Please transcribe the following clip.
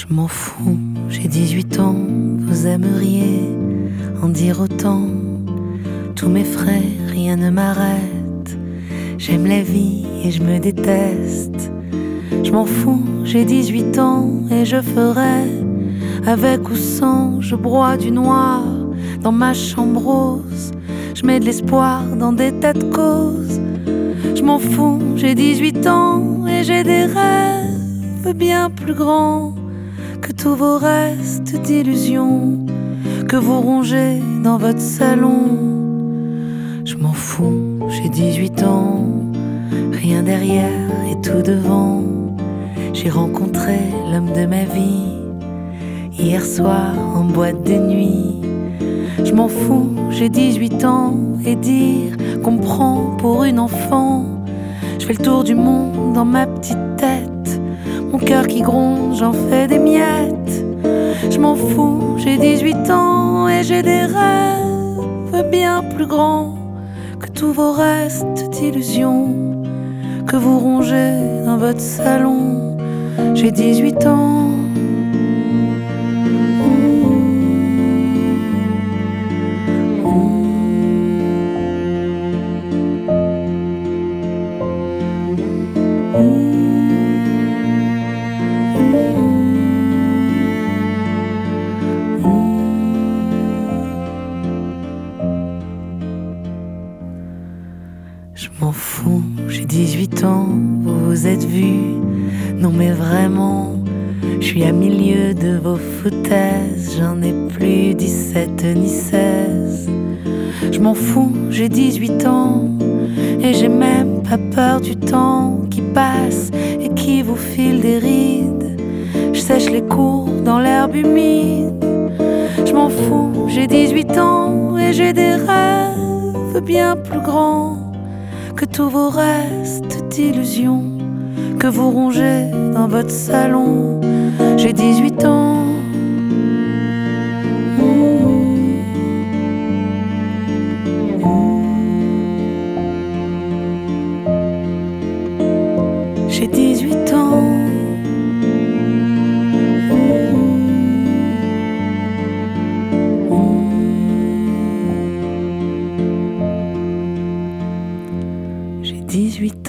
Je m'en fous, j'ai 18 ans, vous aimeriez en dire autant. Tous mes frères, rien ne m'arrête. J'aime la vie et je me déteste. Je m'en fous, j'ai 18 ans et je ferai avec ou sans. Je broie du noir dans ma chambre rose. Je mets de l'espoir dans des tas de causes. Je m'en fous, j'ai 18 ans et j'ai des rêves bien plus grands que tous vos restes d'illusions que vous rongez dans votre salon. Je m'en fous, j'ai 18 ans, rien derrière et tout devant. J'ai rencontré l'homme de ma vie hier soir en boîte de nuit. Je m'en fous, j'ai 18 ans et dire qu'on me prend pour une enfant. Je fais le tour du monde dans ma petite tête. Mon cœur qui gronde, j'en fais des miettes. Je m'en fous, j'ai 18 ans et j'ai des rêves bien plus grands que tous vos restes d'illusions que vous rongez dans votre salon. J'ai 18 ans. Je m'en fous, j'ai 18 ans, vous vous êtes vus. Non mais vraiment, je suis à milieu de vos foutaises. J'en ai plus 17 ni 16. Je m'en fous, j'ai 18 ans et j'ai même pas peur du temps qui passe et qui vous file des rides. Je sèche les cours dans l'herbe humide. Je m'en fous, j'ai 18 ans et j'ai des rêves bien plus grands que tous vos restes d'illusions que vous rongez dans votre salon. J'ai 18 ans. J'ai 18 ans. J'ai 18 ans.